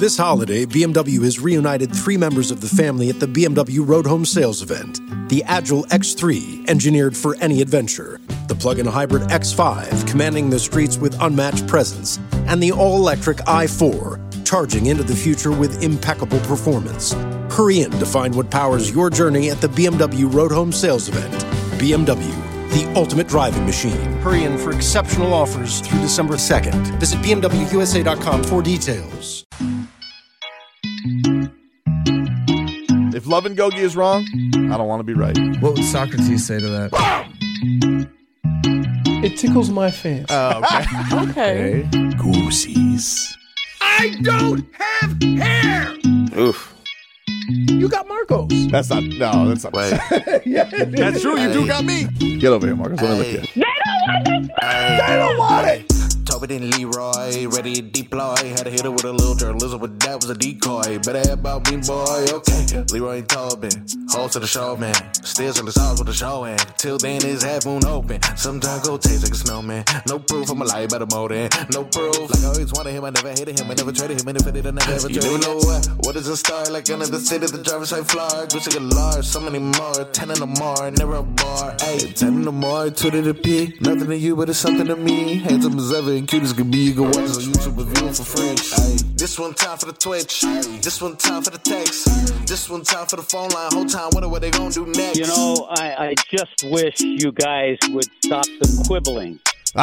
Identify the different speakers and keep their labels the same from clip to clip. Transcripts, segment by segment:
Speaker 1: This holiday, BMW has reunited 3 members of the family at the BMW Road Home Sales event. The Agile X3, engineered for any adventure. The plug-in hybrid X5, commanding the streets with unmatched presence. And the all-electric i4, charging into the future with impeccable performance. Hurry in to find what powers your journey at the BMW Road Home Sales event. BMW, the ultimate driving machine. Hurry in for exceptional offers through December 2nd. Visit BMWUSA.com for details.
Speaker 2: If Love and Gogi is wrong, I don't want to be right.
Speaker 3: What would Socrates say to that?
Speaker 4: It tickles my fancy.
Speaker 2: Oh, okay.
Speaker 5: Goosies.
Speaker 4: I don't have hair!
Speaker 5: Oof.
Speaker 4: You got Marcos.
Speaker 2: That's not.
Speaker 5: Wait.
Speaker 4: Yeah,
Speaker 2: That's true. You do got me. Get over here, Marcus. Let me look at you.
Speaker 4: They don't want it.
Speaker 6: Tobin and Leroy, ready to deploy. Had to hit her with a little journalism, but that was a decoy. Better have about me, boy. Okay, Leroy and Tobin, host of the show, man. Still in the sauce with the show, and till then his half moon open. Sometimes go taste like a snowman. No proof, I'm a lie about a motor. No proof, like I always wanted him, I never hated him, I never traded him, and if I did, I never ever traded him. You never know what is a star, like another city, the driver's side floor. Wish I could large, so many more. 10 in the more, never a bar. Hey, 10 in the more, 2 to the P. Nothing to you, but it's something to me. Handsome as ever and cute as can be. You can watch us on YouTube and view it for free. Ay. This one time for the Twitch. This one time for the text. This one time for the phone line. Whole time wonder what they gonna do next.
Speaker 7: You know, I just wish you guys would stop the quibbling.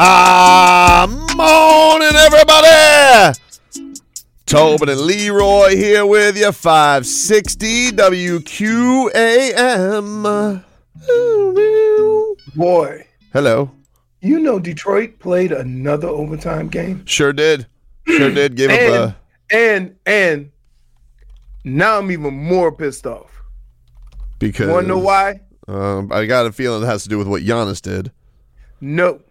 Speaker 2: Morning, everybody. Tobin and Leroy here with you. 560 WQAM.
Speaker 4: Boy,
Speaker 2: Hello.
Speaker 4: you know Detroit played another overtime game.
Speaker 2: Sure did. Gave up
Speaker 4: And now I'm even more pissed off.
Speaker 2: because
Speaker 4: You want to know why?
Speaker 2: I got a feeling it has to do with what Giannis did.
Speaker 4: No.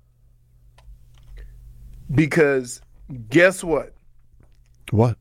Speaker 4: Because guess what?
Speaker 2: What?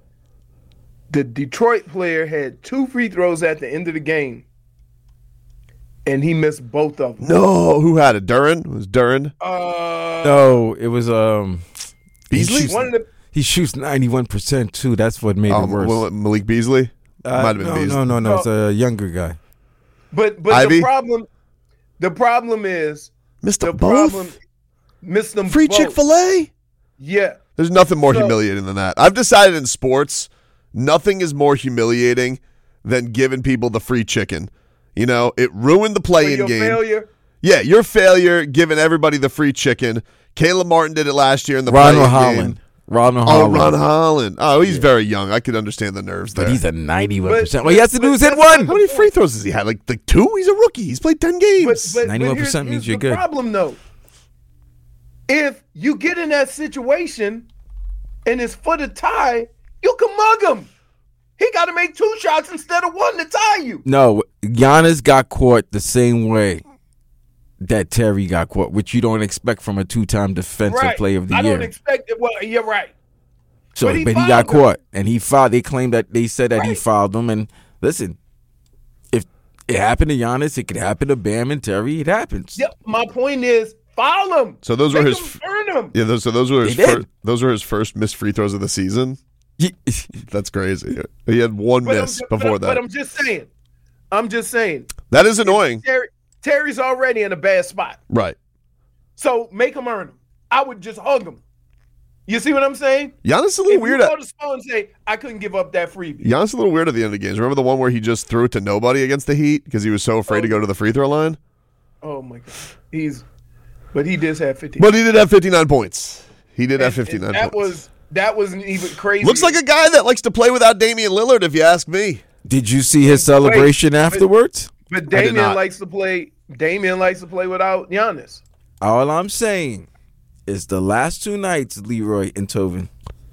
Speaker 4: The Detroit player had 2 free throws at the end of the game, and he missed both of them.
Speaker 2: No, who had it? Duran? It was Duran?
Speaker 5: No, it was
Speaker 2: Beasley?
Speaker 5: He shoots 91% too. That's what made it worse.
Speaker 2: Malik Beasley? Might have been Beasley.
Speaker 5: No. It's a younger guy.
Speaker 4: But
Speaker 2: Ivy?
Speaker 4: the problem is
Speaker 2: Missed
Speaker 4: the
Speaker 2: them both?
Speaker 4: problem missed them
Speaker 2: Free
Speaker 4: both.
Speaker 2: Chick-fil-A?
Speaker 4: Yeah.
Speaker 2: There's nothing more
Speaker 4: So-
Speaker 2: humiliating than that. I've decided in sports, nothing is more humiliating than giving people the free chicken. You know, it ruined the
Speaker 4: For
Speaker 2: play-in
Speaker 4: your
Speaker 2: game.
Speaker 4: failure.
Speaker 2: Yeah, your failure giving everybody the free chicken. Caleb Martin did it last year in the play-in
Speaker 5: Ronald
Speaker 2: game.
Speaker 5: Holland. Ronald
Speaker 2: Oh,
Speaker 5: Holland.
Speaker 2: Ron Holland. Oh, he's very young. I could understand the nerves there.
Speaker 5: But he's a 91%.
Speaker 4: But-
Speaker 5: All he has to do is hit
Speaker 4: but-
Speaker 5: one.
Speaker 2: How many free throws has he had? Like 2? He's a rookie. He's played 10 games.
Speaker 4: But
Speaker 5: 91% means
Speaker 4: here's
Speaker 5: you're
Speaker 4: the
Speaker 5: good.
Speaker 4: problem, though. If you get in that situation and it's for the tie, you can mug him. He got to make 2 shots instead of 1 to tie you.
Speaker 5: No, Giannis got caught the same way that Terry got caught, which you don't expect from a 2-time defensive player of the
Speaker 4: I
Speaker 5: year.
Speaker 4: don't expect it. Well, you're right.
Speaker 5: So,
Speaker 4: but he
Speaker 5: but he
Speaker 4: fouled
Speaker 5: got
Speaker 4: him.
Speaker 5: caught, and he filed. They claimed that they said that he
Speaker 4: Right.
Speaker 5: fouled him. And listen, if it happened to Giannis, it could happen to Bam and Terry. It happens.
Speaker 4: Yeah, my point is, foul him.
Speaker 2: So those were
Speaker 4: Make
Speaker 2: his
Speaker 4: him earn him.
Speaker 2: Yeah, those were his
Speaker 5: They did.
Speaker 2: those were his first missed free throws of the season.
Speaker 5: He-
Speaker 2: That's crazy. He had one miss before that.
Speaker 4: But I'm just saying.
Speaker 2: That is annoying.
Speaker 4: Terry's already in a bad spot.
Speaker 2: Right.
Speaker 4: So make him earn him. I would just hug him. You see what I'm saying?
Speaker 2: Giannis is a little
Speaker 4: If
Speaker 2: weird.
Speaker 4: you go to Spo and say, I couldn't give up that freebie.
Speaker 2: Giannis is a little weird at the end of games. Remember the one where he just threw it to nobody against the Heat because he was so afraid to go to the free throw line?
Speaker 4: Oh, my God. But he did have 50.
Speaker 2: But he did have 59 points. He did have 59 points.
Speaker 4: That wasn't even crazy.
Speaker 2: Looks like a guy that likes to play without Damian Lillard, if you ask me.
Speaker 5: Did you see his celebration afterwards?
Speaker 4: But
Speaker 2: did
Speaker 4: Damian
Speaker 2: not.
Speaker 4: likes to play. Damian likes to play without Giannis.
Speaker 5: All I'm saying is the last 2 nights, Leroy and Tobin,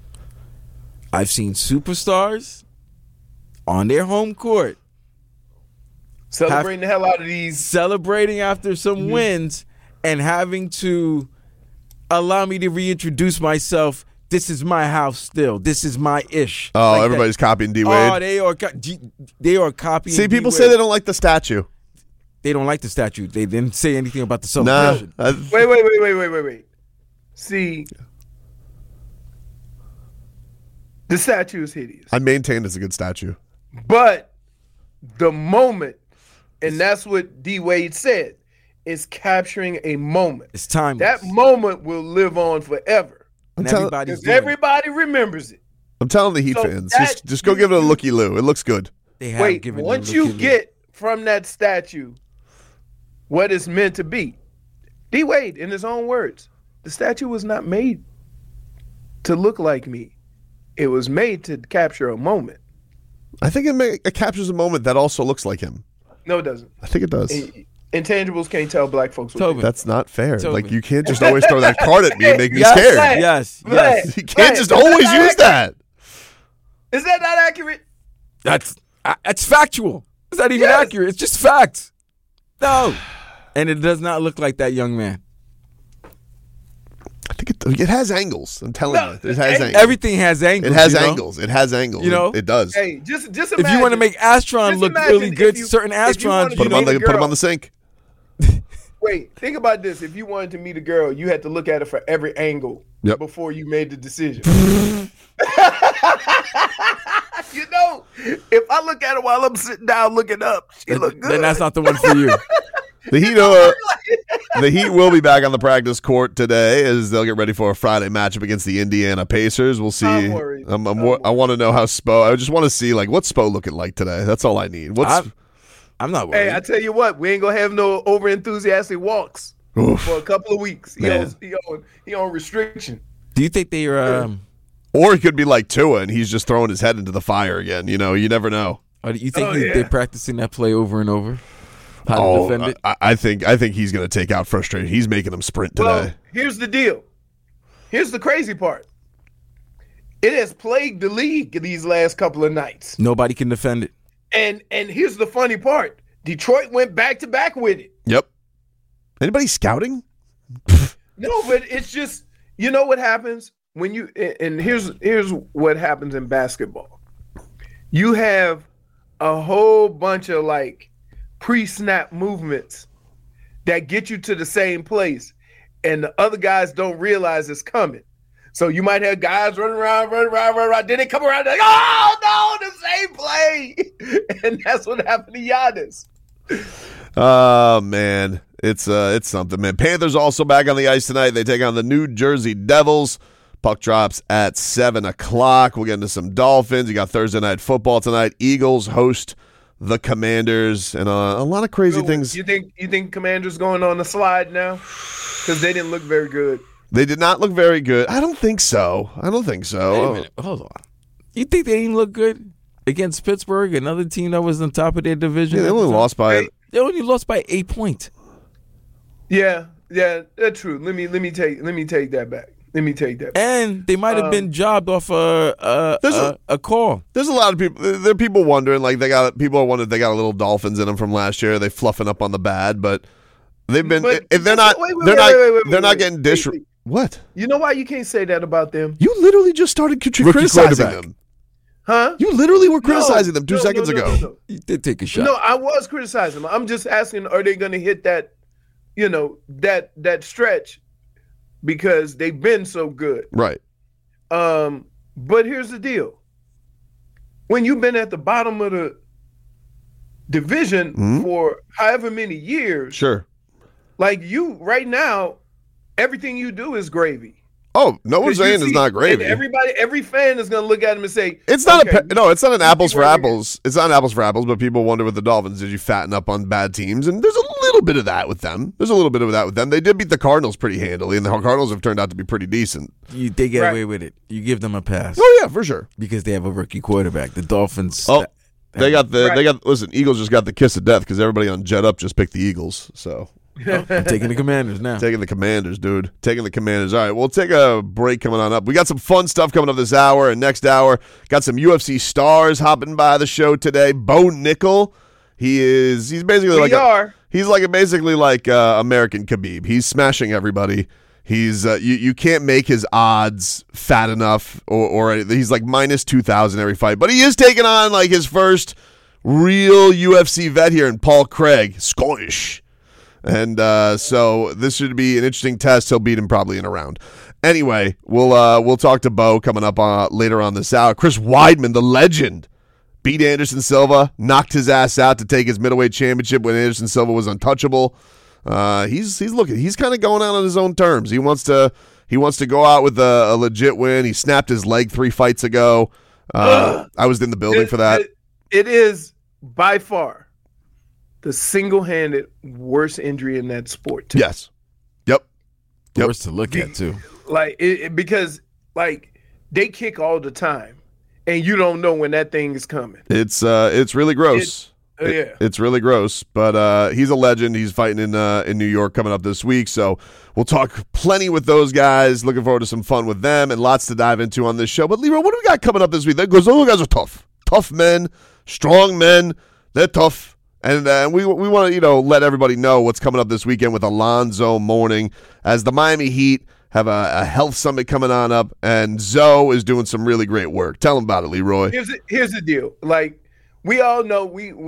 Speaker 5: I've seen superstars on their home court
Speaker 4: Celebrating the hell out of these.
Speaker 5: celebrating after some wins and having to allow me to reintroduce myself. This is my house still. This is my ish.
Speaker 2: Oh,
Speaker 5: Like
Speaker 2: everybody's copying
Speaker 5: that.
Speaker 2: D-Wade.
Speaker 5: Oh, they are copying.
Speaker 2: See, people
Speaker 5: D-Wade.
Speaker 2: say they don't like the statue.
Speaker 5: They don't like the statue. They didn't say anything about the
Speaker 2: Nah.
Speaker 5: celebration.
Speaker 4: Wait. See, The statue is hideous.
Speaker 2: I maintain it's a good statue.
Speaker 4: But the moment, and that's what D. Wade said, is capturing a moment.
Speaker 5: It's time.
Speaker 4: That moment will live on forever.
Speaker 5: And
Speaker 2: tell-
Speaker 5: everybody's
Speaker 4: Because
Speaker 5: doing it.
Speaker 4: everybody remembers it.
Speaker 2: I'm telling the Heat
Speaker 4: So
Speaker 2: fans,
Speaker 4: that-
Speaker 2: just go give it a looky-loo. It looks good.
Speaker 5: They have
Speaker 4: Wait,
Speaker 5: given
Speaker 4: once
Speaker 5: them
Speaker 4: you
Speaker 5: look-at-me.
Speaker 4: get from that statue what it's meant to be, D. Wade, in his own words, the statue was not made to look like me. It was made to capture a moment.
Speaker 2: I think it captures a moment that also looks like him.
Speaker 4: No, it doesn't.
Speaker 2: I think it does.
Speaker 4: Intangibles can't tell black folks what
Speaker 5: Tobin.
Speaker 2: That's not fair.
Speaker 5: Tobin.
Speaker 2: Like, you can't just always throw that card at me and make me
Speaker 5: Yes,
Speaker 2: scared.
Speaker 5: yes,
Speaker 4: Right.
Speaker 5: yes.
Speaker 2: You can't just
Speaker 4: Right.
Speaker 2: always
Speaker 4: Is that
Speaker 2: use that.
Speaker 4: Is that not accurate?
Speaker 5: That's factual. It's not even
Speaker 4: Yes.
Speaker 5: accurate. It's just facts. No. And it does not look like that young man.
Speaker 2: I think it has angles. I'm telling
Speaker 4: No,
Speaker 2: you. It has
Speaker 4: hey,
Speaker 2: angles.
Speaker 5: Everything has angles.
Speaker 2: It has
Speaker 5: you know?
Speaker 2: angles. It has angles.
Speaker 5: You know?
Speaker 2: It does.
Speaker 4: Hey, just imagine.
Speaker 5: If you want to make Astron
Speaker 4: Just
Speaker 5: look
Speaker 4: imagine
Speaker 5: really good,
Speaker 4: if you-
Speaker 5: certain
Speaker 4: if you wanted
Speaker 5: Astrons,
Speaker 4: to
Speaker 2: Put him on
Speaker 4: meet a
Speaker 2: the put him
Speaker 4: girl-
Speaker 2: on the sink.
Speaker 4: Wait, think about this. If you wanted to meet a girl, you had to look at her for every angle
Speaker 2: Yep.
Speaker 4: before you made the decision. You know, if I look at her while I'm sitting down looking up, she look good.
Speaker 5: then that's not the one for you.
Speaker 2: The Heat will be back on the practice court today as they'll get ready for a Friday matchup against the Indiana Pacers. We'll see.
Speaker 4: I'm worried.
Speaker 2: I want to know how Spo. I just want to see like what's Spo looking like today. That's all I need.
Speaker 5: I'm not worried.
Speaker 4: Hey, I tell you what, we ain't gonna have no over enthusiastic walks
Speaker 2: Oof.
Speaker 4: for a couple of weeks.
Speaker 2: Man.
Speaker 4: He on restriction.
Speaker 5: Do you think they are?
Speaker 2: Or he could be like Tua and he's just throwing his head into the fire again. You know, you never know.
Speaker 5: Or do you think
Speaker 4: Oh,
Speaker 5: they're
Speaker 4: yeah.
Speaker 5: practicing that play over and over? How to defend it?
Speaker 2: I think he's going to take out frustration. He's making them sprint today.
Speaker 4: Well, here's the deal. Here's the crazy part. It has plagued the league these last couple of nights.
Speaker 5: Nobody can defend it.
Speaker 4: And here's the funny part. Detroit went back to back with it.
Speaker 2: Yep. Anybody scouting?
Speaker 4: No, but it's just, you know what happens when you, and here's what happens in basketball. You have a whole bunch of like pre-snap movements that get you to the same place, and the other guys don't realize it's coming. So you might have guys running around. Then they come around, they're like, oh no, the same play. And that's what happened to Giannis.
Speaker 2: Oh man, it's something, man. Panthers also back on the ice tonight. They take on the New Jersey Devils. Puck drops at 7:00. We'll get into some Dolphins. You got Thursday night football tonight. Eagles host the Commanders, and a lot of crazy things.
Speaker 4: You think Commanders going on the slide now? Because they didn't look very good.
Speaker 2: They did not look very good. I don't think so.
Speaker 5: Wait a minute. Hold on. You think they didn't look good against Pittsburgh, another team that was on top of their division?
Speaker 2: Yeah, they
Speaker 5: at the
Speaker 2: only
Speaker 5: time?
Speaker 2: lost by.
Speaker 5: They only lost by 8 points.
Speaker 4: Yeah, that's true. Let me take that back. Let me take that back.
Speaker 5: And they might have been jobbed off a call.
Speaker 2: There's a lot of people. There are people wondering, like people are wondering if they got a little Dolphins in them from last year. They fluffing up on the bad, but they've been.
Speaker 4: But
Speaker 2: If they're not,
Speaker 4: wait,
Speaker 2: they're not.
Speaker 4: wait,
Speaker 2: They're not
Speaker 4: wait.
Speaker 2: getting dish.
Speaker 4: Wait.
Speaker 2: What?
Speaker 4: You know why you can't say that about them?
Speaker 2: You literally just started
Speaker 5: Rookie
Speaker 2: criticizing
Speaker 5: quarterback.
Speaker 2: them.
Speaker 4: Huh?
Speaker 2: You literally were criticizing them 2
Speaker 4: No,
Speaker 2: seconds
Speaker 4: no,
Speaker 2: ago.
Speaker 4: no.
Speaker 5: You did take a shot.
Speaker 4: No, I was criticizing them. I'm just asking, are they going to hit that, that stretch because they've been so good?
Speaker 2: Right.
Speaker 4: But here's the deal. When you've been at the bottom of the division for however many years,
Speaker 2: Sure.
Speaker 4: like you right now, everything you do is gravy.
Speaker 2: Oh, no one's
Speaker 4: 'Cause you
Speaker 2: saying it's
Speaker 4: see-
Speaker 2: not gravy.
Speaker 4: and every fan is going to look at him and say,
Speaker 2: It's not
Speaker 4: okay,
Speaker 2: it's not an apples for
Speaker 4: keep running
Speaker 2: apples. It's not an apples for apples, but people wonder with the Dolphins, did you fatten up on bad teams? And there's a little bit of that with them. They did beat the Cardinals pretty handily, and the Cardinals have turned out to be pretty decent.
Speaker 5: They get
Speaker 4: Right.
Speaker 5: away with it. You give them a pass
Speaker 2: Oh yeah, for sure.
Speaker 5: because they have a rookie quarterback. The Dolphins.
Speaker 2: Oh,
Speaker 4: Right.
Speaker 2: listen, Eagles just got the kiss of death because everybody on Jet Up just picked the Eagles. So
Speaker 5: I'm taking the Commanders now.
Speaker 2: taking the Commanders, dude. Taking the Commanders. All right, we'll take a break coming on up. We got some fun stuff coming up this hour and next hour. Got some UFC stars hopping by the show today. Bo Nickel. He's basically basically like American Khabib. He's smashing everybody. He's you can't make his odds fat enough, or he's like minus 2,000 every fight. But he is taking on like his first real UFC vet here in Paul Craig, Scottish. And so this should be an interesting test. He'll beat him probably in a round. Anyway, we'll talk to Bo coming up later on this hour. Chris Weidman, the legend, beat Anderson Silva, knocked his ass out to take his middleweight championship when Anderson Silva was untouchable. He's kind of going out on his own terms. He wants to go out with a legit win. He snapped his leg 3 fights ago. I was in the building for that.
Speaker 4: It is by far the single-handed worst injury in that sport. Too.
Speaker 2: Yes. Yep.
Speaker 5: Worse to look at too.
Speaker 4: Like because they kick all the time, and you don't know when that thing is coming.
Speaker 2: It's really gross. It's really gross. But he's a legend. He's fighting in New York coming up this week. So we'll talk plenty with those guys. Looking forward to some fun with them and lots to dive into on this show. But Leroy, what do we got coming up this week? Because those guys are tough men, strong men. They're tough. And we want to let everybody know what's coming up this weekend with Alonzo Mourning as the Miami Heat have a health summit coming on up, and Zoe is doing some really great work. Tell them about it, Leroy.
Speaker 4: Here's the deal. Like we all know,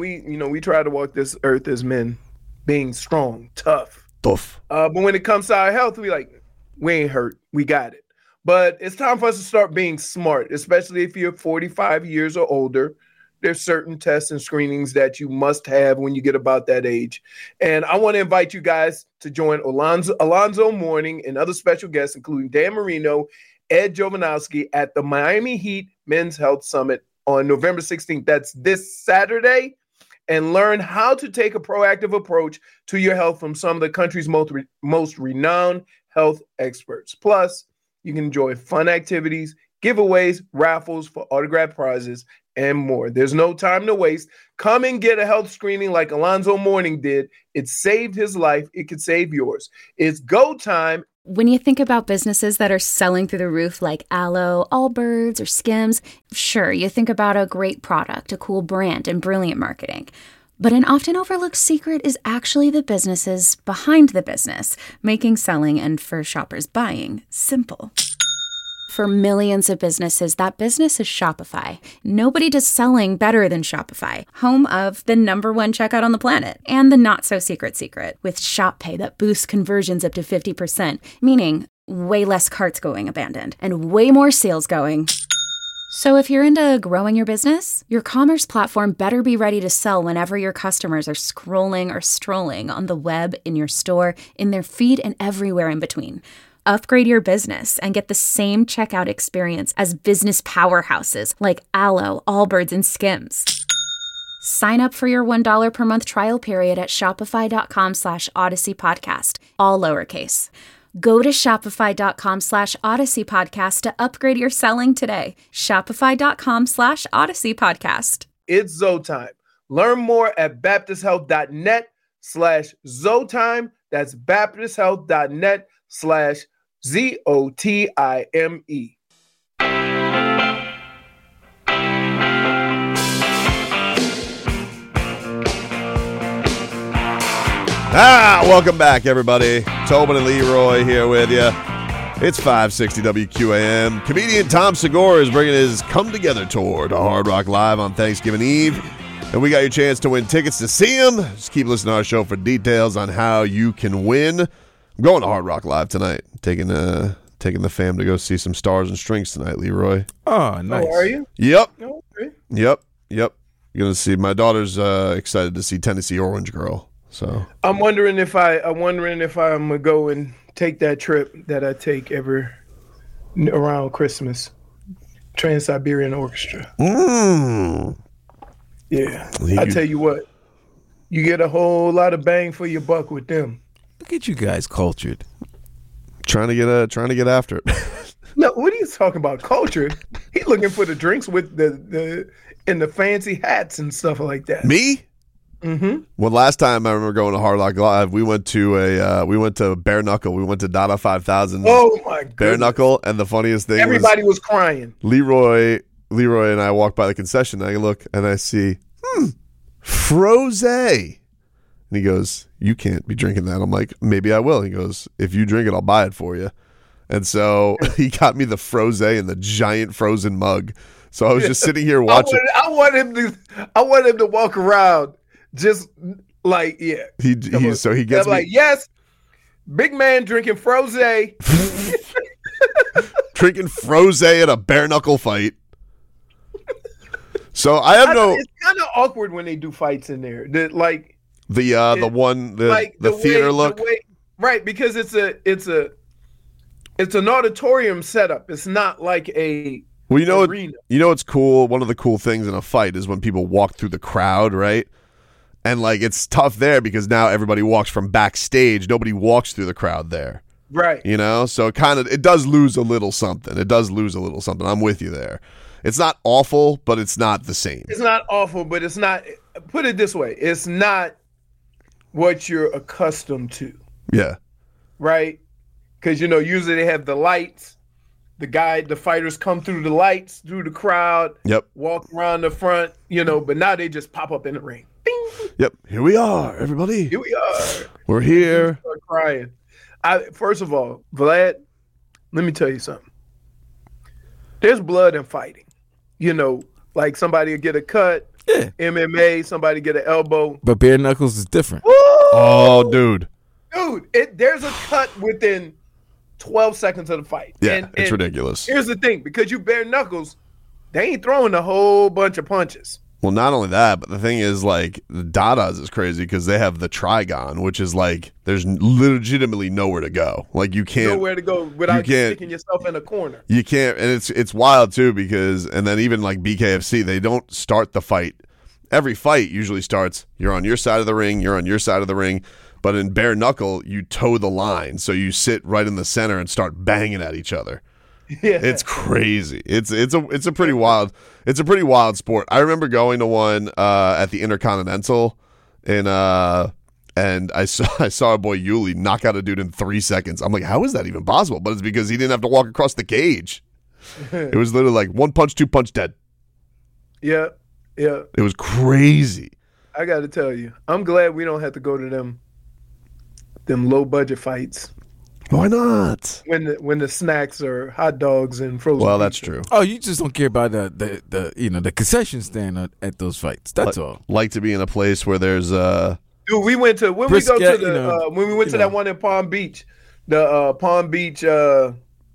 Speaker 4: we try to walk this earth as men, being strong, tough. But when it comes to our health, we ain't hurt. We got it. But it's time for us to start being smart, especially if you're 45 years or older. There's certain tests and screenings that you must have when you get about that age. And I want to invite you guys to join Alonzo Mourning and other special guests, including Dan Marino, Ed Jovanovski, at the Miami Heat Men's Health Summit on November 16th. That's this Saturday. And learn how to take a proactive approach to your health from some of the country's most renowned health experts. Plus, you can enjoy fun activities, giveaways, raffles for autographed prizes, and more. There's no time to waste. Come and get a health screening like Alonzo Mourning did. It saved his life. It could save yours. It's go time.
Speaker 8: When you think about businesses that are selling through the roof like Aloe, Allbirds, or Skims, sure, you think about a great product, a cool brand, and brilliant marketing. But an often overlooked secret is actually the businesses behind the business, making selling and, for shoppers, buying simple. For millions of businesses, that business is Shopify. Nobody does selling better than Shopify, home of the #1 checkout on the planet and the not-so-secret secret with Shop Pay that boosts conversions up to 50%, meaning way less carts going abandoned and way more sales going. So if you're into growing your business, your commerce platform better be ready to sell whenever your customers are scrolling or strolling on the web, in your store, in their feed, and everywhere in between. Upgrade your business and get the same checkout experience as business powerhouses like Aloe, Allbirds, and Skims. Sign up for your $1 per month trial period at shopify.com/Odyssey Podcast, all lowercase. Go to shopify.com/Odyssey Podcast to upgrade your selling today. Shopify.com/Odyssey Podcast.
Speaker 4: It's Zoe time. Learn more at baptisthealth.net/Zoe. That's baptisthealth.net/ZOTIME.
Speaker 2: Welcome back, everybody. Tobin and Leroy here with you. It's 560 WQAM. Comedian Tom Segura is bringing his Come Together tour to Hard Rock Live on Thanksgiving Eve. And we got your chance to win tickets to see him. Just keep listening to our show for details on how you can win. I'm going to Hard Rock Live tonight. Taking the fam to go see some Stars and Strings tonight, Leroy.
Speaker 5: Oh, nice.
Speaker 4: Oh, are you?
Speaker 2: Yep.
Speaker 4: Okay.
Speaker 2: Yep. You're going to see. My daughter's excited to see Tennessee Orange Girl. So
Speaker 4: I'm wondering if I'm gonna go and take that trip that I take every around Christmas. Trans-Siberian Orchestra. Yeah. I tell you what, you get a whole lot of bang for your buck with them.
Speaker 5: Look at you guys, cultured.
Speaker 2: Trying to get after it.
Speaker 4: No, what are you talking about? Cultured? He's looking for the drinks with the fancy hats and stuff like that.
Speaker 2: Me?
Speaker 4: Mm-hmm.
Speaker 2: Well, last time I remember going to Hard Rock Live, we went to Bare Knuckle. We went to Dada 5000.
Speaker 4: Oh my god, Bare
Speaker 2: Knuckle, and the funniest thing,
Speaker 4: everybody was crying.
Speaker 2: Leroy and I walk by the concession. And I look and I see Frosé, and he goes, "You can't be drinking that." I'm like, "Maybe I will." He goes, "If you drink it, I'll buy it for you." And so he got me the Frosé in the giant frozen mug. So I was just sitting here watching.
Speaker 4: I want him to walk around. Just like, yeah.
Speaker 2: He gets
Speaker 4: I'm
Speaker 2: me.
Speaker 4: like, yes, big man drinking Frosé.
Speaker 2: Drinking Froze at a bare knuckle fight. So I have no.
Speaker 4: It's kind of awkward when they do fights in there. The
Speaker 2: theater look.
Speaker 4: Right, because it's an auditorium setup. It's not like a arena.
Speaker 2: You know what's cool? One of the cool things in a fight is when people walk through the crowd, right? And like it's tough there because now everybody walks from backstage. Nobody walks through the crowd there.
Speaker 4: Right.
Speaker 2: You know? So it does lose a little something. I'm with you there. It's not awful, but it's not the same.
Speaker 4: It's not awful, but it's not, put it this way, it's not what you're accustomed to.
Speaker 2: Yeah.
Speaker 4: Right? Because, usually they have the lights. The fighters come through the lights, through the crowd.
Speaker 2: Yep.
Speaker 4: Walk around the front, but now they just pop up in the ring. Bing!
Speaker 2: Yep. Here we are, everybody.
Speaker 4: Here we are.
Speaker 2: We're here.
Speaker 4: Start crying. First of all, Vlad, let me tell you something. There's blood in fighting. Like somebody will get a cut.
Speaker 5: Yeah.
Speaker 4: MMA, somebody get an elbow.
Speaker 5: But bare knuckles is different.
Speaker 4: Woo!
Speaker 2: Oh, dude.
Speaker 4: There's a cut within 12 seconds of the fight.
Speaker 2: Yeah, it's ridiculous.
Speaker 4: Here's the thing. Because you bare knuckles, they ain't throwing a whole bunch of punches.
Speaker 2: Well, not only that, but the thing is, like, the Dadas is crazy because they have the Trigon, which is like, there's legitimately nowhere to go. Like, you can't.
Speaker 4: Nowhere to go without sticking yourself in a corner.
Speaker 2: You can't. And it's wild, too, because, and then even like BKFC, they don't start the fight. Every fight usually starts, you're on your side of the ring, you're on your side of the ring. But in bare knuckle, you toe the line. So you sit right in the center and start banging at each other. Yeah. It's crazy. It's a pretty wild sport. I remember going to one at the Intercontinental and I saw our boy Yuli knock out a dude in 3 seconds. I'm like, how is that even possible? But it's because he didn't have to walk across the cage. It was literally like 1 punch, 2 punch, dead.
Speaker 4: Yeah. Yeah.
Speaker 2: It was crazy.
Speaker 4: I got to tell you, I'm glad we don't have to go to them low budget fights.
Speaker 2: Why not?
Speaker 4: When the snacks are hot dogs and frozen.
Speaker 2: Well, that's
Speaker 4: pizza.
Speaker 2: true.
Speaker 5: Oh, you just don't care about the concession stand at those fights. That's all.
Speaker 2: Like to be in a place where there's
Speaker 4: Dude, we went to when
Speaker 5: brisket,
Speaker 4: we go to when we went to that one in Palm Beach, the Palm Beach what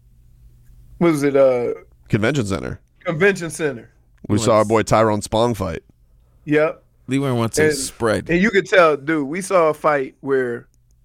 Speaker 4: was it
Speaker 2: Convention Center.
Speaker 4: Convention Center.
Speaker 2: We saw our boy Tyrone Spong fight.
Speaker 4: Yep.
Speaker 5: Leeway wants to spread.
Speaker 4: And you could tell, dude, we saw a fight where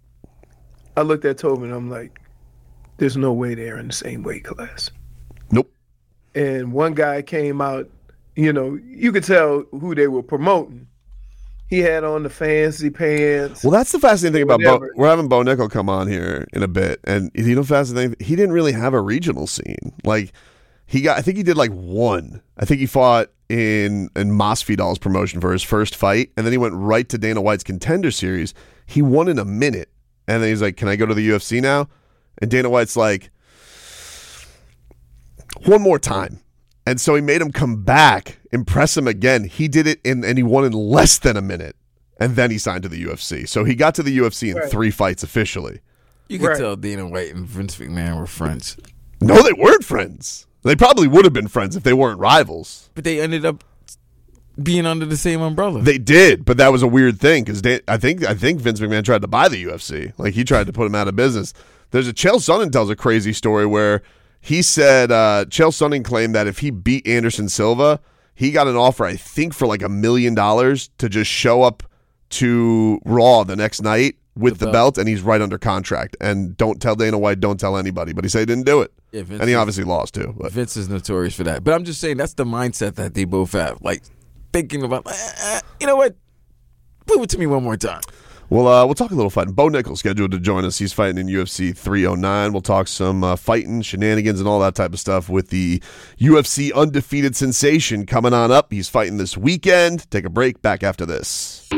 Speaker 4: I looked at Tobin, I'm like, there's no way they're in the same weight class.
Speaker 2: Nope.
Speaker 4: And one guy came out, you could tell who they were promoting. He had on the fancy pants.
Speaker 2: Well, that's the fascinating thing about Bo. We're having Bo Nickel come on here in a bit. And fascinating thing, he didn't really have a regional scene. Like, I think he did like one. I think he fought in Masvidal's promotion for his first fight. And then he went right to Dana White's Contender Series. He won in a minute. And then he's like, can I go to the UFC now? And Dana White's like, one more time. And so he made him come back, impress him again. He did it, and he won in less than a minute. And then he signed to the UFC. So he got to the UFC in 3 fights officially.
Speaker 5: You could tell Dana White and Vince McMahon were friends.
Speaker 2: No, they weren't friends. They probably would have been friends if they weren't rivals.
Speaker 5: But they ended up being under the same umbrella.
Speaker 2: They did, but that was a weird thing because I think Vince McMahon tried to buy the UFC. Like, he tried to put him out of business. There's Chael Sonnen tells a crazy story where he said Chael Sonnen claimed that if he beat Anderson Silva, he got an offer, I think, for like $1 million to just show up to Raw the next night with the belt, and he's right under contract. And don't tell Dana White, don't tell anybody. But he said he didn't do it. Yeah, and he obviously lost too. But
Speaker 5: Vince is notorious for that. But I'm just saying that's the mindset that they both have. Like, thinking about, you know what? Prove it to me one more time.
Speaker 2: We'll talk a little fighting. Bo Nickel scheduled to join us. He's fighting in UFC 309. We'll talk some fighting, shenanigans, and all that type of stuff with the UFC undefeated sensation coming on up. He's fighting this weekend. Take a break. Back after this.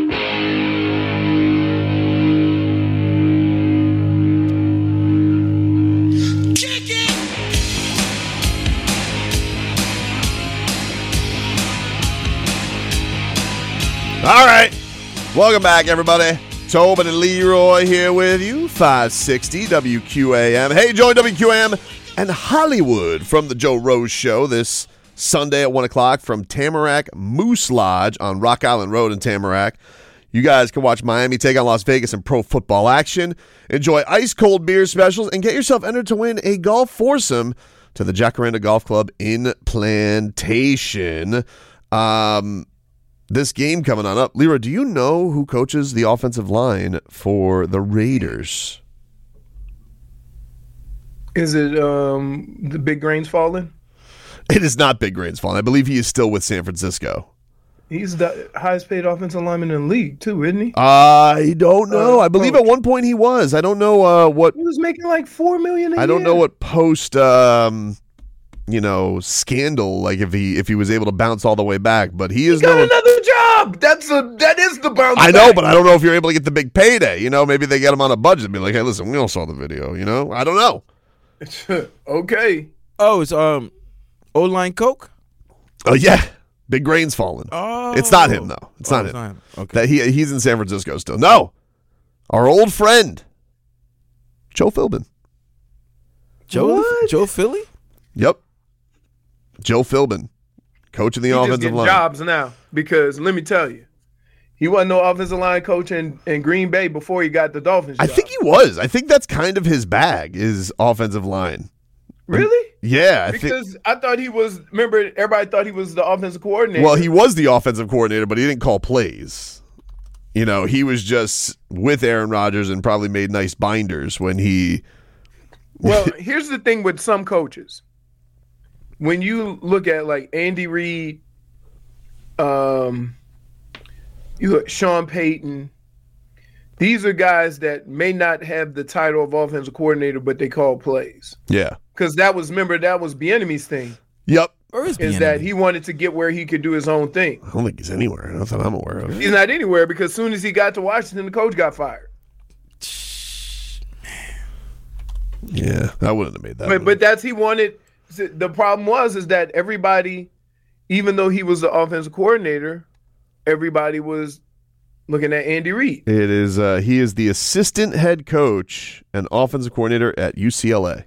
Speaker 2: All right. Welcome back, everybody. Tobin and Leroy here with you, 560 WQAM. Hey, join WQAM and Hollywood from the Joe Rose Show this Sunday at 1 o'clock from Tamarack Moose Lodge on Rock Island Road in Tamarack. You guys can watch Miami take on Las Vegas in pro football action, enjoy ice-cold beer specials, and get yourself entered to win a golf foursome to the Jacaranda Golf Club in Plantation. This game coming on up. Leroy, do you know who coaches the offensive line for the Raiders?
Speaker 4: Is it the Big Grains Falling?
Speaker 2: It is not Big Grains Falling. I believe he is still with San Francisco.
Speaker 4: He's the highest paid offensive lineman in the league, too, isn't he?
Speaker 2: I don't know. I believe at one point he was. I don't know what.
Speaker 4: He was making like $4 million a year.
Speaker 2: I don't know what post, scandal, like if he was able to bounce all the way back. But he is
Speaker 4: got another job. That is the bounce.
Speaker 2: I know, but I don't know if you're able to get the big payday. Maybe they get him on a budget and be like, hey, listen, we all saw the video. I don't know.
Speaker 4: Okay.
Speaker 5: Oh, it's O-line Coke?
Speaker 2: Oh yeah. Big Grain's fallen.
Speaker 5: Oh,
Speaker 2: it's not him though. It's not him.
Speaker 5: Okay.
Speaker 2: He's in San Francisco still. No, our old friend Joe Philbin.
Speaker 5: Joe Philly?
Speaker 2: Yep. Joe Philbin, coach of the offensive line.
Speaker 4: Jobs now because let me tell you, he wasn't no offensive line coach in Green Bay before he got the Dolphins job.
Speaker 2: I think he was. I think that's kind of his bag is offensive line.
Speaker 4: Really?
Speaker 2: Yeah.
Speaker 4: I thought he was, remember, everybody thought he was the offensive coordinator.
Speaker 2: Well, he was the offensive coordinator, but he didn't call plays. He was just with Aaron Rodgers and probably made nice binders when he...
Speaker 4: Well, here's the thing with some coaches. When you look at like Andy Reid, you look Sean Payton, these are guys that may not have the title of offensive coordinator, but they call plays.
Speaker 2: Yeah.
Speaker 4: Because that was Bieniemy's thing.
Speaker 2: Yep.
Speaker 4: Is that he wanted to get where he could do his own thing.
Speaker 2: I don't think he's anywhere. Not that I'm aware of.
Speaker 4: He's not anywhere because as soon as he got to Washington, the coach got fired.
Speaker 2: Yeah, I wouldn't have made that.
Speaker 4: But that's he wanted. The problem is that everybody, even though he was the offensive coordinator, everybody was looking at Andy Reid.
Speaker 2: It is. He is the assistant head coach and offensive coordinator at UCLA.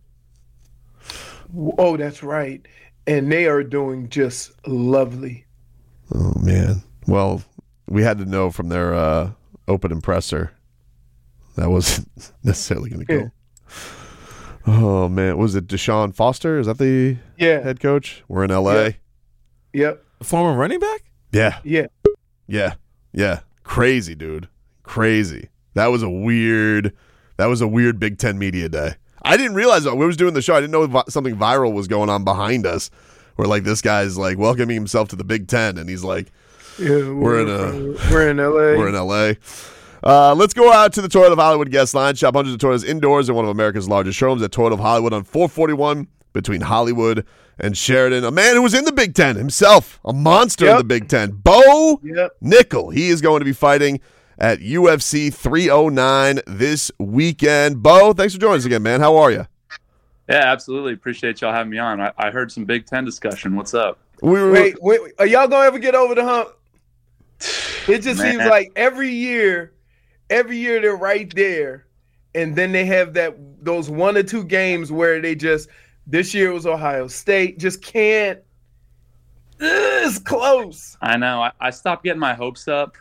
Speaker 4: Oh, that's right. And they are doing just lovely.
Speaker 2: Oh, man. Well, we had to know from their open presser that wasn't necessarily going to go.
Speaker 4: Yeah.
Speaker 2: Oh, man. Was it Deshaun Foster? Is that the head coach? We're in L.A.?
Speaker 4: Yep.
Speaker 5: Former running back?
Speaker 2: Yeah.
Speaker 4: Yeah.
Speaker 2: Yeah. Yeah. Crazy, dude. Crazy. That was a weird Big Ten media day. I didn't realize when we was doing the show, I didn't know something viral was going on behind us where like this guy's like welcoming himself to the Big Ten and he's like, we're in LA. We're in LA. Let's go out to the Toyota of Hollywood guest line. Shop hundreds of Toyotas indoors in one of America's largest showrooms at Toyota of Hollywood on 441 between Hollywood and Sheridan. A man who was in the Big Ten himself, a monster in the Big Ten. Bo Nickel. He is going to be fighting at UFC 309 this weekend. Bo, thanks for joining us again, man. How are you?
Speaker 9: Yeah, absolutely. Appreciate y'all having me on. I heard some Big Ten discussion. What's up?
Speaker 4: Wait, are y'all going to ever get over the hump? It just seems like every year they're right there, and then they have those one or two games where they just, this year it was Ohio State, just can't. It's close.
Speaker 9: I know. I stopped getting my hopes up.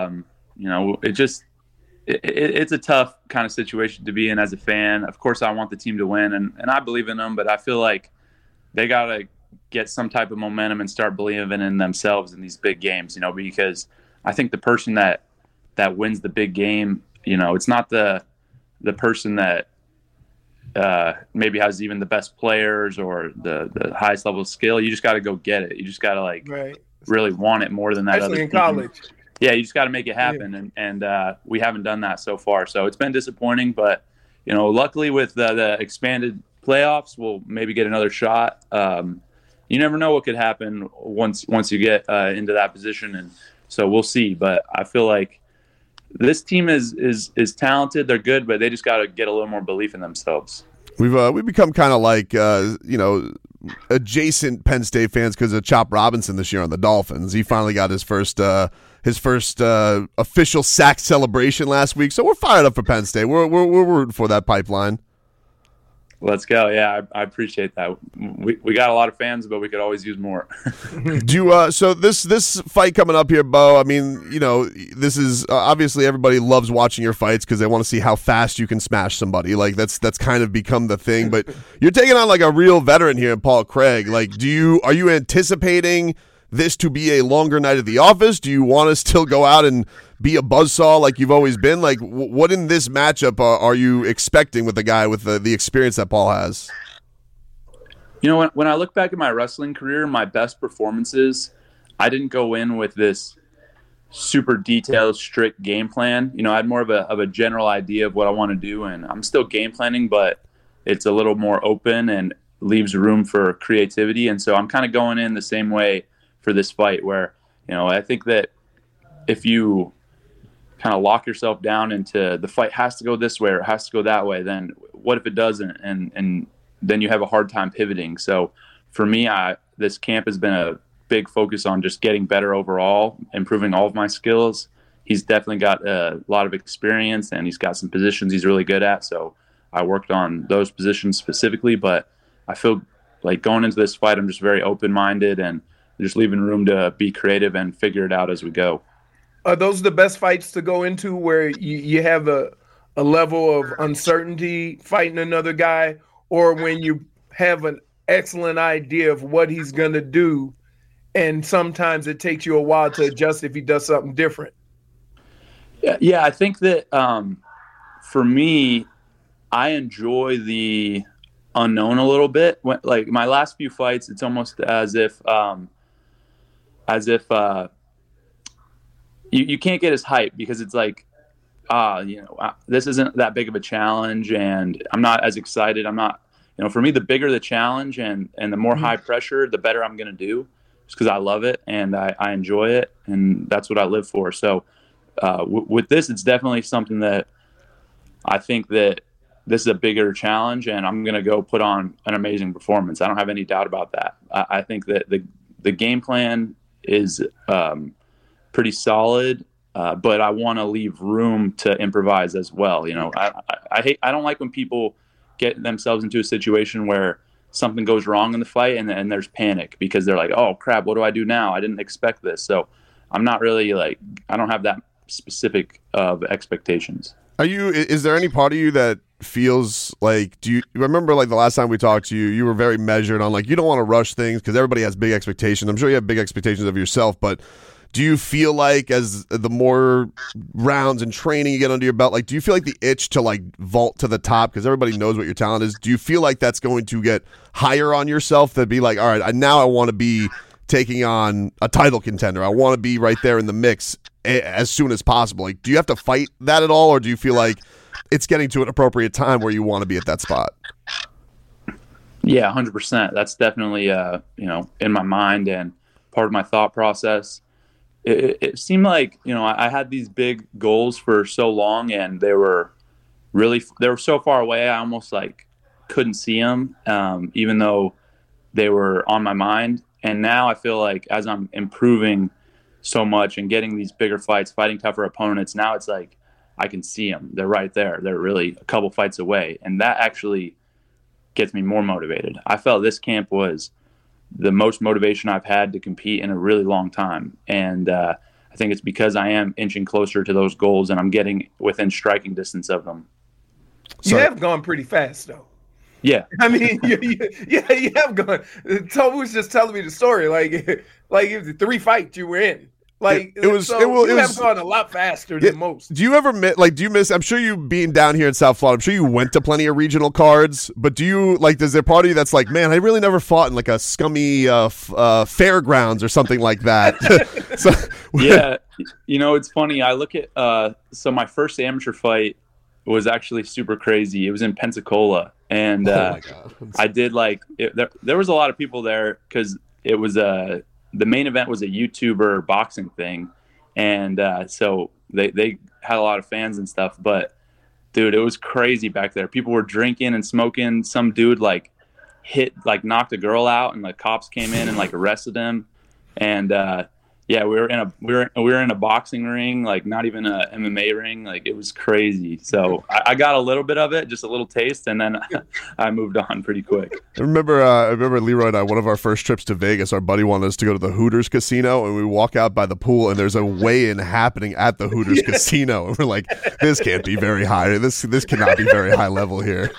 Speaker 9: It's a tough kind of situation to be in as a fan. Of course, I want the team to win, and I believe in them, but I feel like they got to get some type of momentum and start believing in themselves in these big games, because I think the person that wins the big game, it's not the person that maybe has even the best players or the highest level of skill. You just got to go get it. You just got to really want it more than that.
Speaker 4: Especially in college.
Speaker 9: Yeah, you just got to make it happen, and we haven't done that so far. So it's been disappointing, but luckily with the expanded playoffs, we'll maybe get another shot. You never know what could happen once you get into that position, and so we'll see. But I feel like this team is talented. They're good, but they just got to get a little more belief in themselves.
Speaker 2: We've become kind of like adjacent Penn State fans because of Chop Robinson this year on the Dolphins. He finally got his first official sack celebration last week, so we're fired up for Penn State. We're rooting for that pipeline.
Speaker 9: Let's go. Yeah, I appreciate that. We got a lot of fans, but we could always use more.
Speaker 2: So this fight coming up here, Bo, I mean, this is obviously everybody loves watching your fights because they want to see how fast you can smash somebody. Like that's kind of become the thing. But you're taking on like a real veteran here in Paul Craig. Like, are you anticipating this to be a longer night at the office? Do you want to still go out and be a buzzsaw like you've always been? Like, what in this matchup are you expecting with the guy with the experience that Paul has?
Speaker 9: When I look back at my wrestling career, my best performances, I didn't go in with this super detailed, strict game plan. I had more of a general idea of what I want to do, and I'm still game planning, but it's a little more open and leaves room for creativity. And so I'm kind of going in the same way for this fight where, I think that if you kind of lock yourself down into the fight has to go this way or it has to go that way, then what if it doesn't? And then you have a hard time pivoting. So for me, this camp has been a big focus on just getting better overall, improving all of my skills. He's definitely got a lot of experience and he's got some positions he's really good at. So I worked on those positions specifically, but I feel like going into this fight, I'm just very open-minded and just leaving room to be creative and figure it out as we go.
Speaker 4: Are those the best fights to go into where you have a level of uncertainty fighting another guy, or when you have an excellent idea of what he's going to do and sometimes it takes you a while to adjust if he does something different?
Speaker 9: Yeah, I think that for me, I enjoy the unknown a little bit. Like my last few fights, it's almost as if you can't get as hyped because it's like, this isn't that big of a challenge and I'm not as excited. I'm not, for me, the bigger the challenge and the more high pressure, the better I'm going to do just because I love it and I enjoy it. And that's what I live for. So with this, it's definitely something that I think that this is a bigger challenge and I'm going to go put on an amazing performance. I don't have any doubt about that. I think that the game plan is pretty solid, but I want to leave room to improvise as well. I don't like when people get themselves into a situation where something goes wrong in the fight and there's panic because they're like, oh crap, what do I do now? I didn't expect this. So I'm not really I don't have that specific of expectations.
Speaker 2: Is there any part of you that feels like, do you remember like the last time we talked to you, you were very measured on like, you don't want to rush things because everybody has big expectations. I'm sure you have big expectations of yourself, but do you feel like as the more rounds and training you get under your belt, like, do you feel like the itch to like vault to the top because everybody knows what your talent is? Do you feel like that's going to get higher on yourself to be like, all right, now I want to be taking on a title contender. I want to be right there in the mix as soon as possible. Like, do you have to fight that at all, or do you feel like it's getting to an appropriate time where you want to be at that spot?
Speaker 9: Yeah, 100%. That's definitely, in my mind and part of my thought process. It seemed like, I had these big goals for so long and they were so far away. I almost like couldn't see them, even though they were on my mind. And now I feel like as I'm improving so much and getting these bigger fights, fighting tougher opponents, now it's like I can see them. They're right there. They're really a couple fights away. And that actually gets me more motivated. I felt this camp was the most motivation I've had to compete in a really long time. And I think it's because I am inching closer to those goals and I'm getting within striking distance of them.
Speaker 4: You have gone pretty fast, though.
Speaker 9: Yeah.
Speaker 4: I mean, you have gone. Toby was just telling me the story. Like it was 3 fights you were in. Like you have gone a lot faster than most.
Speaker 2: Do you ever miss? I'm sure you being down here in South Florida, I'm sure you went to plenty of regional cards, but does there part of you that's like, man, I really never fought in like a scummy fairgrounds or something like that?
Speaker 9: Yeah. It's funny. I look at, so my first amateur fight was actually super crazy. It was in Pensacola. And I did there was a lot of people there because it was the main event was a YouTuber boxing thing. And so they had a lot of fans and stuff. But, dude, it was crazy back there. People were drinking and smoking. Some dude knocked a girl out and the cops came in and arrested him. And Yeah, we were in a boxing ring, like not even a MMA ring. Like it was crazy. So I got a little bit of it, just a little taste, and then I moved on pretty quick.
Speaker 2: I remember Leroy and I, one of our first trips to Vegas, our buddy wanted us to go to the Hooters Casino, and we walk out by the pool, and there's a weigh-in happening at the Hooters Casino. And we're like, this can't be very high. This cannot be very high level here.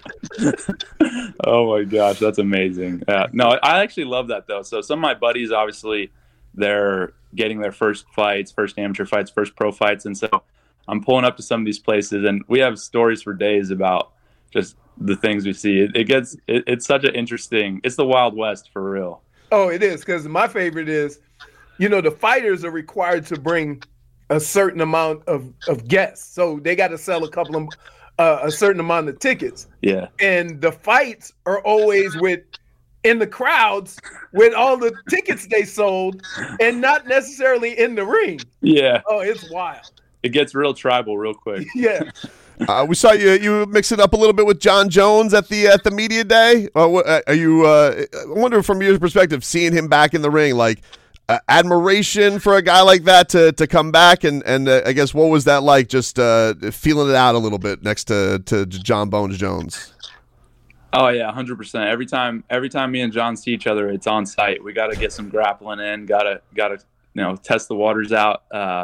Speaker 9: Oh my gosh, that's amazing. No, I actually love that though. So some of my buddies, obviously, they're getting their first fights, first amateur fights, first pro fights. And so I'm pulling up to some of these places, and we have stories for days about just the things we see. It's such an interesting, it's the Wild West for real.
Speaker 4: Oh, it is. Because my favorite is, the fighters are required to bring a certain amount of guests. So they got to sell a certain amount of tickets.
Speaker 9: Yeah.
Speaker 4: And the fights are always in the crowds with all the tickets they sold and not necessarily in the ring.
Speaker 9: Yeah.
Speaker 4: Oh, it's wild.
Speaker 9: It gets real tribal real quick.
Speaker 4: Yeah.
Speaker 2: We saw you mix it up a little bit with John Jones at the media day. Are you? I wonder from your perspective, seeing him back in the ring, like admiration for a guy like that to come back, and I guess what was that like? Just feeling it out a little bit next to John Bones Jones.
Speaker 9: Oh yeah, 100%. Every time me and John see each other, it's on site. We got to get some grappling in. Got to test the waters out.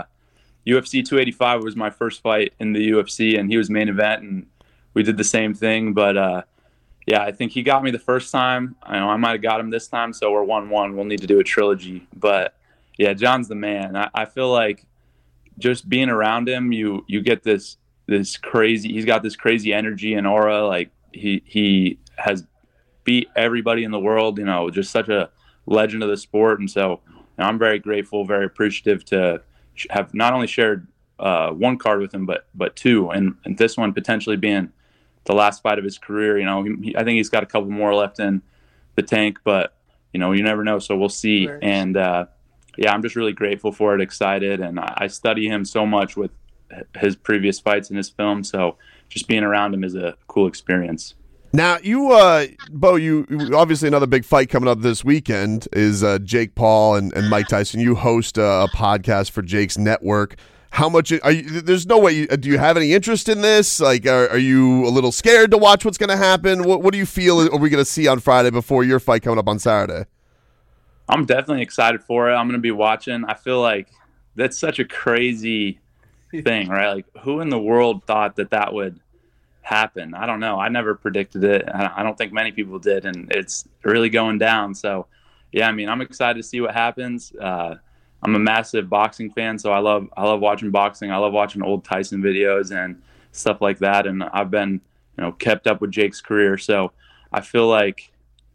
Speaker 9: UFC 285 was my first fight in the UFC, and he was main event, and we did the same thing. But yeah, I think he got me the first time. I might have got him this time, so we're 1-1. We'll need to do a trilogy. But yeah, John's the man. I feel like just being around him, you get this crazy. He's got this crazy energy and aura. Like he has beat everybody in the world. Just such a legend of the sport. And so I'm very grateful, very appreciative to have not only shared one card with him, but two, and this one potentially being the last fight of his career. I think he's got a couple more left in the tank, but you never know. So we'll see. Right. And yeah, I'm just really grateful for it, excited, and I study him so much with his previous fights in his film. So just being around him is a cool experience.
Speaker 2: Now, Bo, you obviously another big fight coming up this weekend is Jake Paul and Mike Tyson. You host a podcast for Jake's network. How much are you? There's no way. Do you have any interest in this? Like, are you a little scared to watch what's going to happen? What do you feel are we going to see on Friday before your fight coming up on Saturday?
Speaker 9: I'm definitely excited for it. I'm going to be watching. I feel like that's such a crazy thing, right? Like, who in the world thought that would happen? I don't know. I never predicted it. I don't think many people did, and it's really going down. So yeah, I'm excited to see what happens. I'm a massive boxing fan, so I love watching boxing. I love watching old Tyson videos and stuff like that, and I've been kept up with Jake's career. So I feel like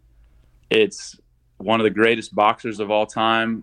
Speaker 9: it's one of the greatest boxers of all time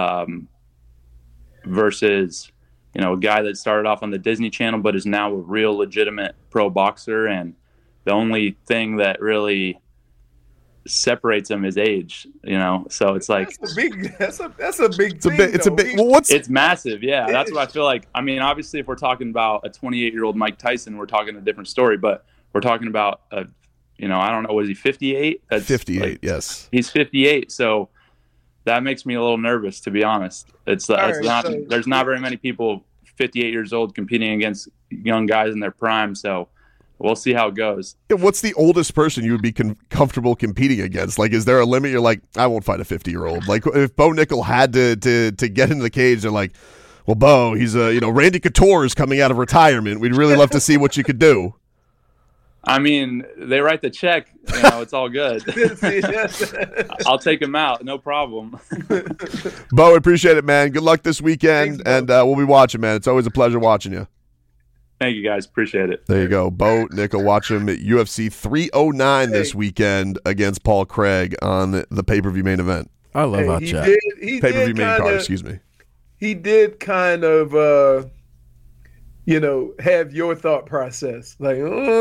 Speaker 9: versus a guy that started off on the Disney Channel but is now a real legitimate pro boxer, and the only thing that really separates him is age. So it's like
Speaker 4: that's a big thing.
Speaker 9: It's massive. Yeah, that's what I feel like. Obviously, if we're talking about a 28-year-old Mike Tyson, we're talking a different story. But we're talking about I don't know, was he 58? That's
Speaker 2: 58. Yes,
Speaker 9: he's 58. So that makes me a little nervous, to be honest. There's not very many people 58 years old competing against young guys in their prime. So we'll see how it goes.
Speaker 2: Yeah, what's the oldest person you would be comfortable competing against? Like, is there a limit? You're like, I won't fight a 50-year-old. Like, if Bo Nickel had to get into the cage, they're like, well, Bo, he's Randy Couture is coming out of retirement. We'd really love to see what you could do.
Speaker 9: They write the check. It's all good. I'll take him out. No problem.
Speaker 2: Bo, appreciate it, man. Good luck this weekend. Thanks, and we'll be watching, man. It's always a pleasure watching you.
Speaker 9: Thank you, guys. Appreciate it.
Speaker 2: There you go. Bo Nickel. Watch him at UFC 309 this weekend against Paul Craig on the pay-per-view main event.
Speaker 5: I love our chat.
Speaker 2: Pay-per-view main card, excuse me.
Speaker 4: He did kind of, have your thought process. Like,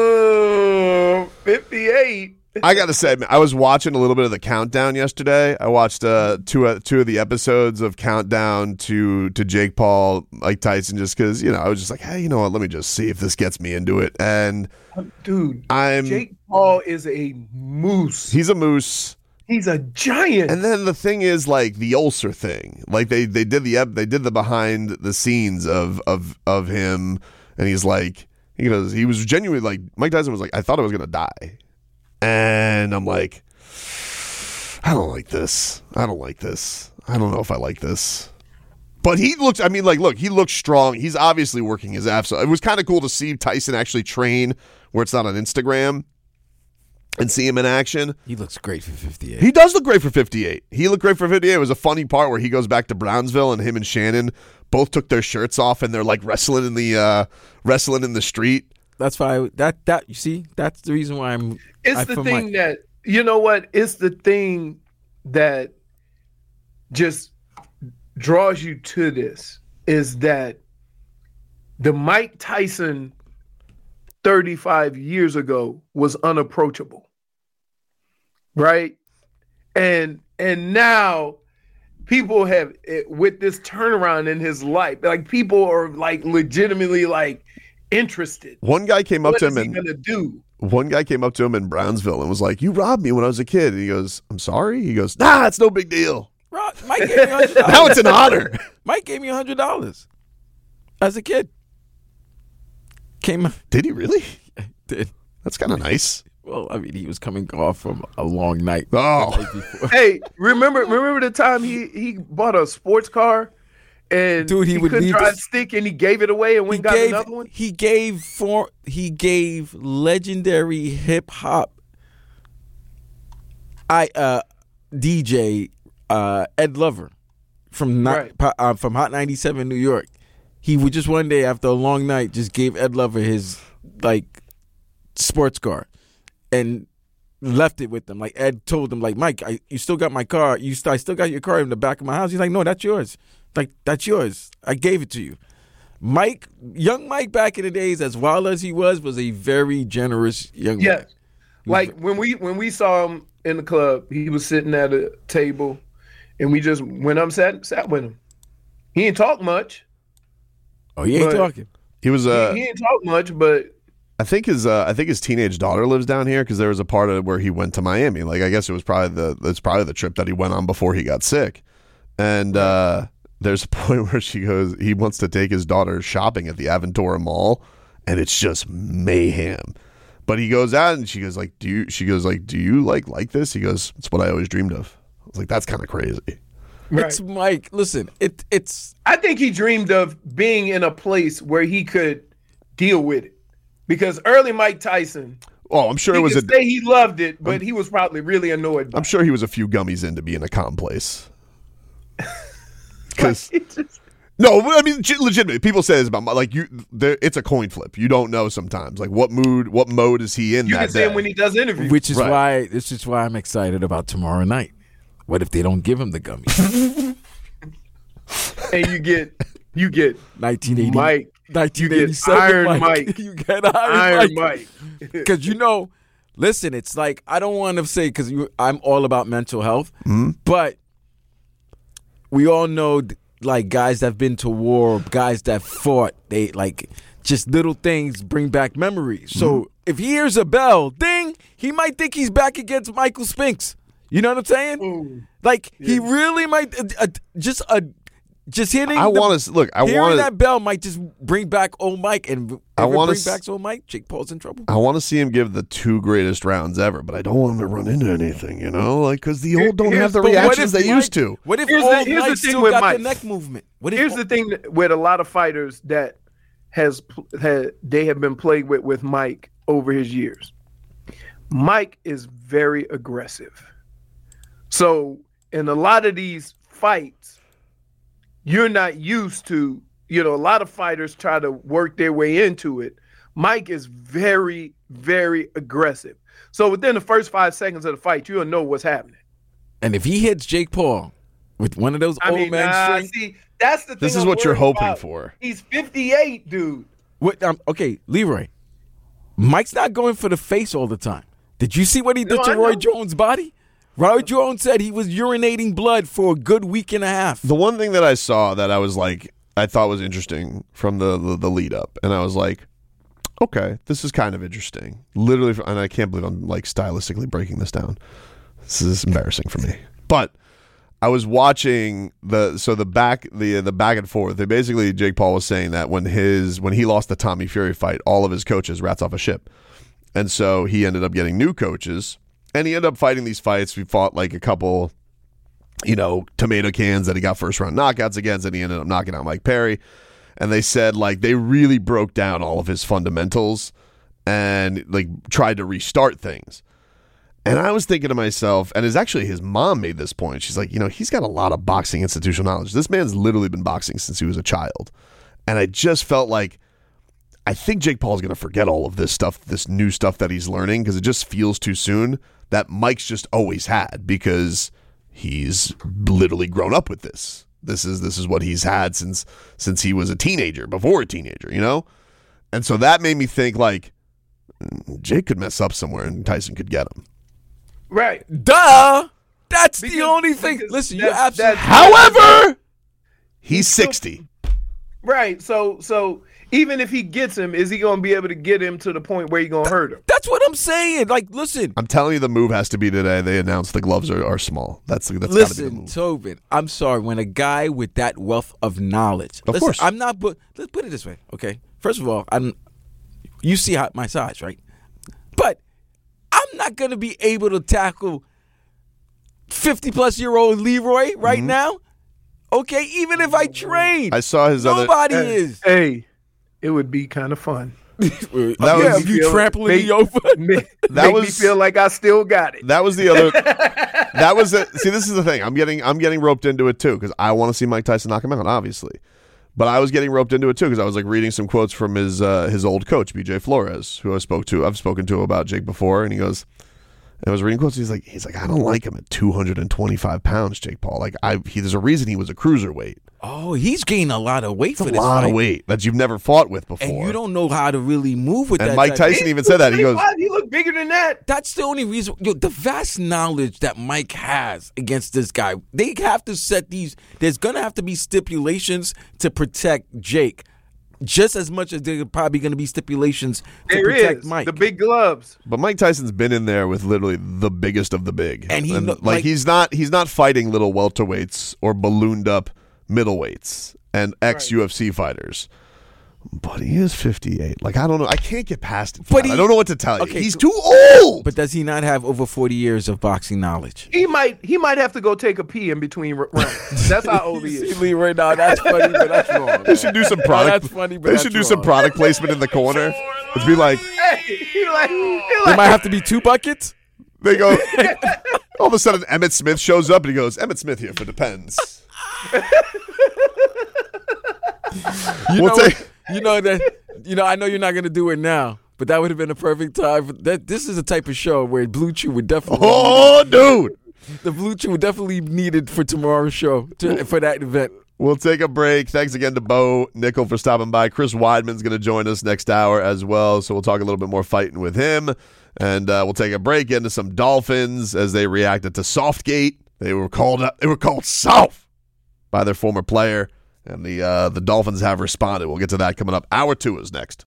Speaker 4: 58.
Speaker 2: I got to say, man, I was watching a little bit of the Countdown yesterday. I watched two of the episodes of Countdown to Jake Paul, Mike Tyson, just because, I was just like, hey, you know what? Let me just see if this gets me into it. And
Speaker 4: dude, Jake Paul is a moose.
Speaker 2: He's a moose.
Speaker 4: He's a giant.
Speaker 2: And then the thing is, like, the ulcer thing. Like they did the behind the scenes of him, and he's like, he was genuinely like, Mike Tyson was like, I thought I was gonna die, and I'm like, I don't like this. I don't know if I like this. But he looks, he looks strong. He's obviously working his ass off. It was kind of cool to see Tyson actually train where it's not on Instagram and see him in action.
Speaker 5: He looks great for 58.
Speaker 2: He does look great for 58. He looked great for 58. It was a funny part where he goes back to Brownsville and him and Shannon both took their shirts off and they're like wrestling in the street.
Speaker 5: That's why that you see, that's the reason why
Speaker 4: It's the thing that, you know what? It's the thing that just draws you to this is that the Mike Tyson 35 years ago was unapproachable, right? And now people have, with this turnaround in his life, like people are like legitimately like interested.
Speaker 2: One guy came up to him
Speaker 4: and
Speaker 2: one guy came up to him in Brownsville and was like, "You robbed me when I was a kid." And he goes, "I'm sorry." He goes, "Nah, it's no big deal."
Speaker 5: Mike gave me $100.
Speaker 2: Now it's an honor.
Speaker 5: Mike gave me $100 as a kid.
Speaker 2: Did he really?
Speaker 5: Did.
Speaker 2: That's kind of nice.
Speaker 5: Well, I mean, he was coming off from a long night.
Speaker 2: Oh,
Speaker 5: the night before.
Speaker 4: Hey, remember the time he bought a sports car and
Speaker 5: dude, he would
Speaker 4: couldn't drive stick and he gave it away and went and got another one?
Speaker 5: He gave legendary hip hop DJ Ed Lover from Hot 97 New York. He would just one day after a long night just gave Ed Lover his like sports car and left it with him. Like Ed told him, like, Mike, you still got my car. I still got your car in the back of my house. He's like, no, that's yours. Like, that's yours. I gave it to you. Young Mike back in the days, as wild as he was a very generous young man.
Speaker 4: Like when we saw him in the club, he was sitting at a table and we just went up and sat with him. He didn't talk much.
Speaker 5: Oh, he ain't talking.
Speaker 2: He was
Speaker 4: he didn't talk much, but
Speaker 2: I think his teenage daughter lives down here because there was a part of where he went to Miami. Like, I guess it was probably the trip that he went on before he got sick. And there's a point where she goes, he wants to take his daughter shopping at the Aventura Mall, and it's just mayhem. But he goes out and she goes like, do you like this? He goes, it's what I always dreamed of. I was like, that's kind of crazy.
Speaker 4: Right.
Speaker 5: It's Mike. Listen, it's.
Speaker 4: I think he dreamed of being in a place where he could deal with it, because early Mike Tyson.
Speaker 2: Oh, I'm sure it was
Speaker 4: say he loved it, but he was probably really annoyed.
Speaker 2: I'm sure he was a few gummies in to be in a calm place. Because no, I mean, legitimately, people say this about like it's a coin flip. You don't know sometimes. Like what mode is he in?
Speaker 4: You
Speaker 2: that
Speaker 4: can see him when he does interviews,
Speaker 5: which is why I'm excited about tomorrow night. What if they don't give him the gummies?
Speaker 4: And you get
Speaker 5: 1980
Speaker 4: Mike,
Speaker 5: 1987
Speaker 4: Iron
Speaker 5: Mike. You get Iron Mike. Because listen, it's like, I don't want to say, because I'm all about mental health, but we all know like guys that have been to war, guys that fought, they like just little things bring back memories. So if he hears a bell, ding, he might think he's back against Michael Spinks. You know what I'm saying?
Speaker 4: Ooh,
Speaker 5: like he really might just hitting.
Speaker 2: Hearing
Speaker 5: that bell might just bring back old Mike, and if bring back old Mike, Jake Paul's in trouble.
Speaker 2: I want to see him give the 2 greatest rounds ever, but I don't want him to run into anything, like because the old don't have the reactions they used to.
Speaker 5: What if old Mike still got the neck movement?
Speaker 4: Here's the thing with a lot of fighters that they have been plagued with Mike over his years. Mike is very aggressive. So in a lot of these fights, you're not used to, a lot of fighters try to work their way into it. Mike is very, very aggressive. So within the first 5 seconds of the fight, you'll know what's happening.
Speaker 5: And if he hits Jake Paul with one of those old man strings,
Speaker 4: see, that's the thing.
Speaker 2: This is what you're hoping for.
Speaker 4: He's 58, dude.
Speaker 5: Okay, Leroy. Mike's not going for the face all the time. Did you see what he did to Roy Jones' body? Roy Jones said he was urinating blood for a good week and a half.
Speaker 2: The one thing that I saw that I thought was interesting from the lead up, and I was like, okay, this is kind of interesting. Literally, and I can't believe I'm like stylistically breaking this down. This is embarrassing for me. But I was watching the back and forth. They basically, Jake Paul was saying that when he lost the Tommy Fury fight, all of his coaches rats off a ship. And so he ended up getting new coaches, and he ended up fighting these fights. We fought like a couple, tomato cans that he got first round knockouts against, and he ended up knocking out Mike Perry. And they said like they really broke down all of his fundamentals and like tried to restart things. And I was thinking to myself, and his mom made this point. She's like, he's got a lot of boxing institutional knowledge. This man's literally been boxing since he was a child. And I just felt like, I think Jake Paul's going to forget all of this stuff, this new stuff that he's learning, because it just feels too soon that Mike's just always had, because he's literally grown up with this. This is what he's had since he was a teenager, before a teenager, And so that made me think like, Jake could mess up somewhere and Tyson could get him.
Speaker 4: Right.
Speaker 5: Duh. That's the only thing. Listen, you're absolutely.
Speaker 2: However, he's 60.
Speaker 4: Right. So even if he gets him, is he going to be able to get him to the point where he's going to hurt him?
Speaker 5: That's what I'm saying. Like, listen.
Speaker 2: I'm telling you, the move has to be today. They announced the gloves are small. That's got to be the move.
Speaker 5: Tobin, I'm sorry. When a guy with that wealth of knowledge,
Speaker 2: of course,
Speaker 5: I'm not. But let's put it this way, okay? First of all, you see my size, right? But I'm not going to be able to tackle 50-plus-year-old Leroy right now. Okay, even if I train.
Speaker 2: I saw his
Speaker 5: nobody is.
Speaker 4: Hey, it would be kind of fun.
Speaker 5: If you trampling me over.
Speaker 4: Make me feel like I still got it.
Speaker 2: That was the other. See, this is the thing. I'm getting roped into it too, because I want to see Mike Tyson knock him out, obviously. But I was getting roped into it too, because I was like reading some quotes from his old coach, BJ Flores, who I've spoken to about Jake before, and he goes, I was reading quotes. He's like, I don't like him at 225 pounds, Jake Paul. Like, there's a reason he was a cruiserweight.
Speaker 5: Oh, he's gained a lot of weight for this fight.
Speaker 2: A lot of weight that you've never fought with before.
Speaker 5: And you don't know how to really move with that.
Speaker 2: And Mike Tyson even said that. He goes,
Speaker 4: he looked bigger than that.
Speaker 5: That's the only reason. The vast knowledge that Mike has against this guy, they have to set these. There's going to have to be stipulations to protect Jake. Just as much as there are probably going to be stipulations to protect Mike.
Speaker 4: The big gloves.
Speaker 2: But Mike Tyson's been in there with literally the biggest of the big.
Speaker 5: And
Speaker 2: he's not fighting little welterweights or ballooned up middleweights and ex-UFC fighters. But he is 58. Like, I don't know. I can't get past it. I don't know what to tell you. Okay, he's too old.
Speaker 5: But does he not have over 40 years of boxing knowledge?
Speaker 4: He might have to go take a pee in between rounds. That's how old he is.
Speaker 5: Right now, that's funny, but that's wrong.
Speaker 2: They should do some product.
Speaker 5: That's funny, but
Speaker 2: they should do some product placement in the corner. It'd be like,
Speaker 5: they might have to be 2 buckets.
Speaker 2: They go. All of a sudden, Emmett Smith shows up and he goes, "Emmett Smith here for Depends."
Speaker 5: I know you're not going to do it now, but that would have been a perfect time. This is a type of show where Blue Chew would definitely.
Speaker 2: Oh, dude!
Speaker 5: The Blue Chew would definitely be needed for tomorrow's show for that event.
Speaker 2: We'll take a break. Thanks again to Bo Nickel for stopping by. Chris Weidman's going to join us next hour as well, so we'll talk a little bit more fighting with him. And we'll take a break, get into some Dolphins as they reacted to Softgate. They were called soft by their former player. And the Dolphins have responded. We'll get to that coming up. Hour 2 is next.